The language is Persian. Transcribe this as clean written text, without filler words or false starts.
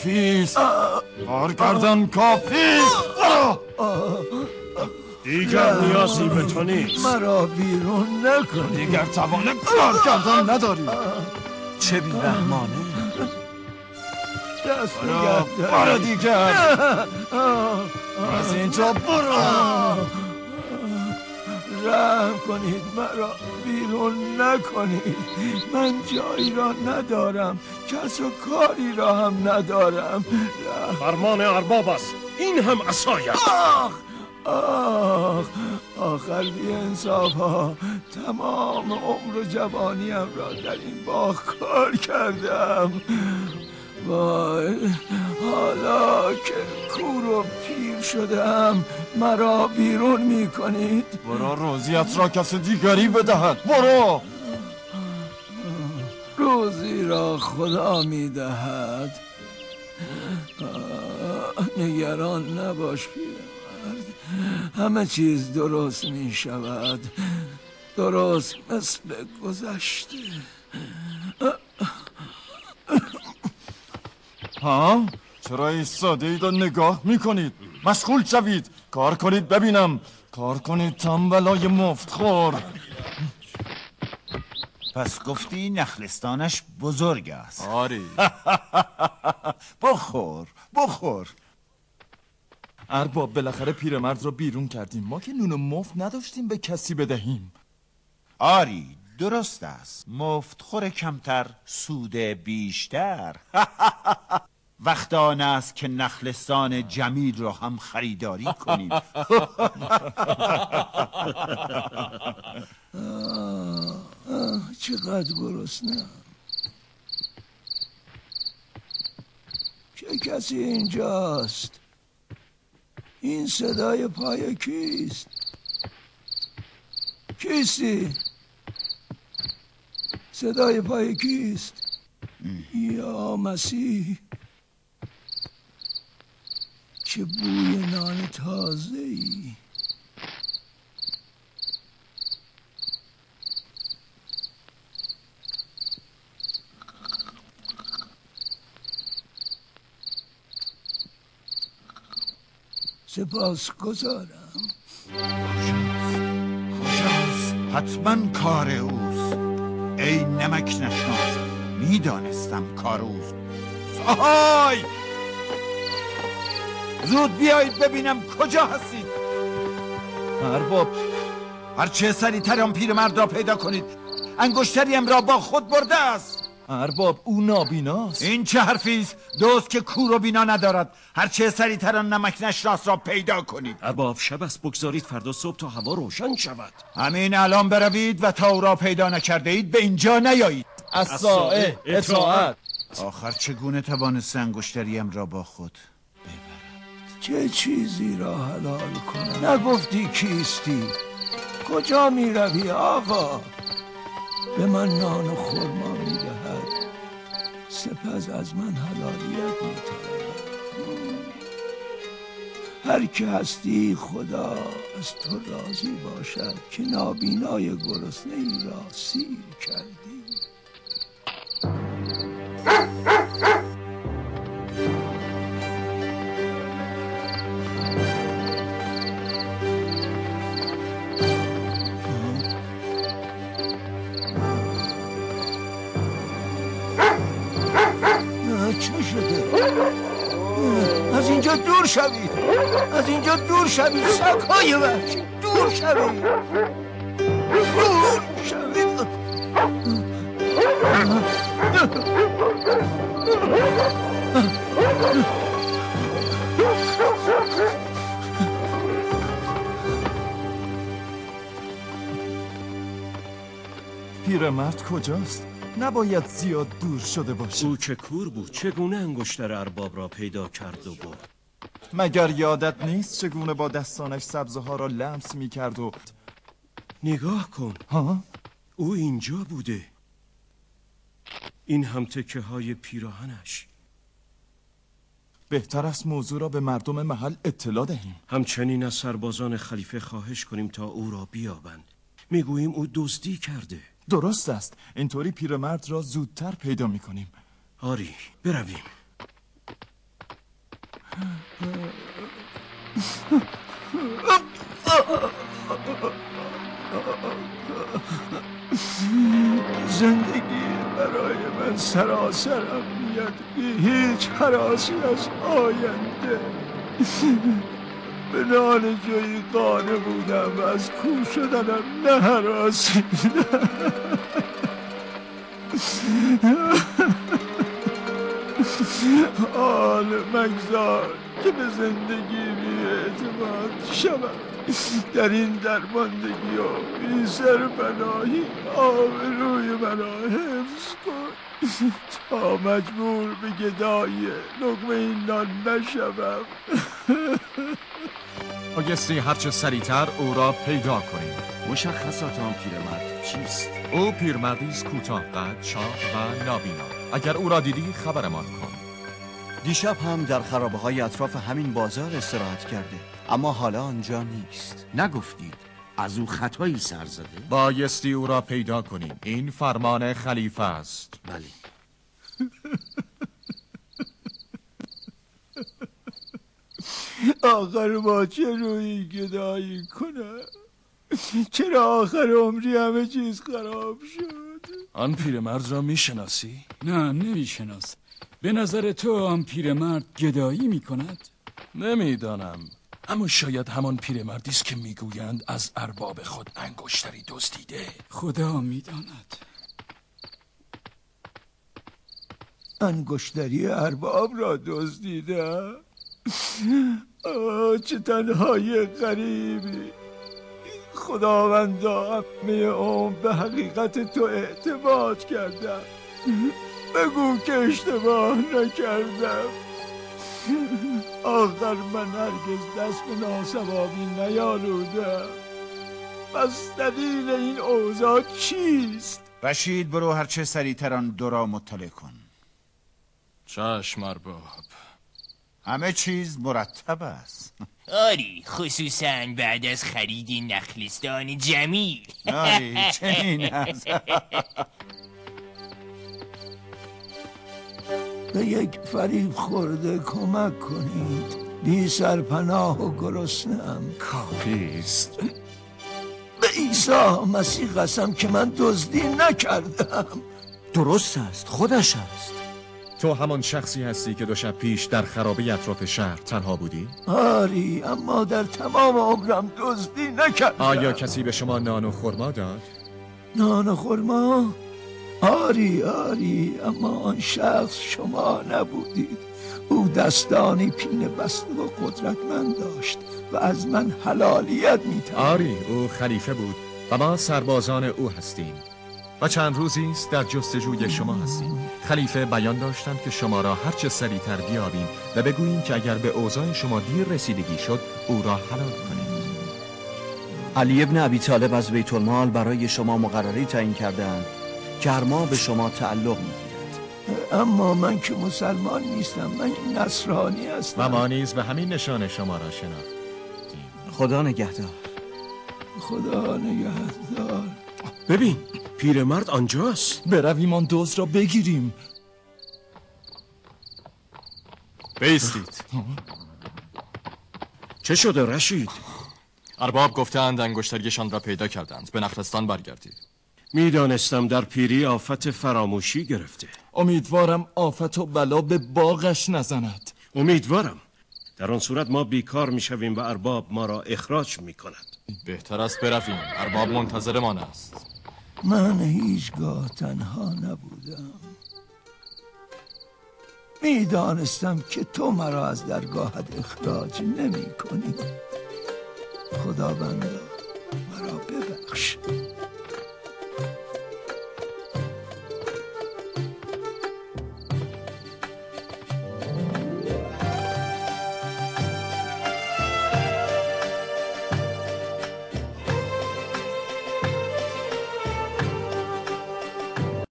کافیست. کار کردن کافیست. دیگر نیازی به تو نیست. مرا بیرون نکن. دیگر توان کار کردن نداری. چه بی‌رحمانه. دست نگه دار. برو دیگر. از اینجا برو. رحم کنید، مرا بیرون نکنید. من جایی را ندارم، کس و کاری را هم ندارم. فرمان ارباب است. این هم عصایت. آخر بی انصاف ها تمام عمر و جوانیم را در این باغ کار کردم. وای، حالا که کور و پیر شدم مرا بیرون می کنید؟ برو روزیت را کس دیگری بدهد. برو. روزی را خدا می دهد. نگران نباش پیرمرد، همه چیز درست می شود، درست مثل گذشته. ها؟ چرا ایستاده اید و نگاه میکنید؟ مشغول شوید. کار کنید ببینم. کار کنید تنبلای مفتخور. پس گفتی نخلستانش بزرگ است. آری. بخور. ارباب بالاخره پیرمرد را بیرون کردیم. ما که نون مفت نداشتیم به کسی بدهیم. آری درست است. مفتخور کمتر، سود بیشتر. وقت آن است که نخلستان جمیل را هم خریداری کنیم. چقدر گرسنه‌ام. چه کسی اینجاست؟ این صدای پای کیست؟ کیستی؟ صدای پای کیست؟ یا مسیح، چه بوی نان تازه‌ای. سپاسگزارم. کجاست؟ حتما کار اوست. ای نمک نشناس، میدانستم کار اوست. آهای! زود بیایید ببینم کجا هستید. ارباب، هرچه سریعتر آن پیرمرد را پیدا کنید. انگشتریم را با خود برده است. ارباب، او نابیناست. این چه حرفی است؟ دوست که کور و بینا ندارد. هرچه سریعتر آن نمک نشناس را پیدا کنید. ارباب، شب است، بگذارید فردا صبح تا هوا روشن شود. همین الان بروید و تا او را پیدا نکرده اید به اینجا نیایید. الساعه اطاعت. آخر چگونه توانست انگشتریم را با خود ببرد؟ چه چیزی را حلال کنم؟ نگفتی کیستی؟ کجا می روی آقا؟ به من نان و خرما می دهد، سپس از من حلالیت می طلبد. هر که هستی خدا از تو راضی باشد که نابینای گرسنه ای را سیر کردی. چه شده؟ از اینجا دور شوید، از اینجا دور شوید، سگ‌های وحشی، دور شوید، دور شوید. پیرمرد کجاست؟ نباید زیاد دور شده باشه. او که کور بود چگونه انگشتر ارباب را پیدا کرد و برد؟ مگر یادت نیست چگونه با دستانش سبزه ها را لمس می کرد و... نگاه کن. ها؟ او اینجا بوده. این هم تکه های پیراهنش. بهتر است موضوع را به مردم محل اطلاع دهیم. همچنین از سربازان خلیفه خواهش کنیم تا او را بیابند. میگوییم او دزدی کرده. درست است. اینطوری پیرمرد را زودتر پیدا می‌کنیم. آری، برویم. زندگی برای من سراسرم میاد، بی هیچ هراسی از آینده. به نان جوی قانه بودم و از کور شدنم نه هراسی. حال مگذار که به زندگی بی اعتماد شدم. در این درماندگی و بی سرپناهی آبروی منو حفظ کن تا مجبور به گدایی لقمه این نان نشوم. بایستی هرچه سریعتر او را پیدا کنیم. مشخصات آن پیرمرد چیست؟ او پیرمردی است کوتاه قد، چاق و نابینا. اگر او را دیدی خبرمان کن. دیشب هم در خرابه‌های اطراف همین بازار استراحت کرده، اما حالا آنجا نیست. نگفتید از او خطایی سر زده؟ بایستی او را پیدا کنیم. این فرمان خلیفه است. بله. آخر با چه روی گدایی کنه؟ چرا آخر عمری همه چیز خراب شد؟ آن پیرمرد را میشناسی؟ نه نمیشناس. به نظر تو آن پیرمرد گدایی میکند؟ نمیدانم، اما شاید همان پیرمردی است که میگویند از ارباب خود انگشتری دزدیده. خدا میداند. انگشتری ارباب را دزدیده؟ چه تنهای غریبی. خداوندا، همه عمر به حقیقت تو اعتماد کردم. بگو که اشتباه نکردم. آخر من هرگز دست به ناسوابی نیالودم. پس دلیل این اوضاع چیست؟ رشید، برو هرچه سریعتر آن دو را مطلع کن. چشم ارباب. همه چیز مرتب است. آری، خصوصا بعد از خرید نخلستان جمیل. آری، چنین است. به یک فریب خورده کمک کنید. بی سرپناه و گرسنه‌ام. کافیست. به عیسی مسیح قسم که من دزدی نکردم. درست است، خودش است. تو همان شخصی هستی که 2 شب پیش در خرابه اطراف شهر تنها بودی؟ آری، اما در تمام عمرم دزدی نکردم. آیا کسی به شما نان و خرما داد؟ نان و خرما؟ آری، اما آن شخص شما نبودید. او دستانی پینه بسته و قدرتمند داشت و از من حلالیت می‌طلبید. آری، او خلیفه بود و ما سربازان او هستیم و چند روزی است در جستجوی شما هستیم. خلیفه بیان داشتند که شما را هرچه سریعتر بیابیم و بگوییم که اگر به اوضاع شما دیر رسیدگی شد او را حلال کنیم. علی ابن ابی طالب از بیت المال برای شما مقرری تعیین کردند که هر ماه به شما تعلق می‌گیرد. اما من که مسلمان نیستم، من نصرانی هستم. و ما نیز به همین نشانه شما را شناختیم. خدا نگهدار. خدا نگهدار. ببین، پیرمرد آنجاست. برویم آن دزد را بگیریم. بایستید. چه شده رشید؟ ارباب گفتند انگشتریشان را پیدا کردند. به نخلستان برگردید. میدانستم در پیری آفت فراموشی گرفته. امیدوارم آفت و بلا به باغش نزند. امیدوارم. در آن صورت ما بیکار میشویم و ارباب ما را اخراج میکند. بهتر است برویم. ارباب منتظرمان است. من هیچگاه تنها نبودم. میدانستم که تو مرا از درگاهت اخراج نمی کنی. خداوندا مرا ببخش.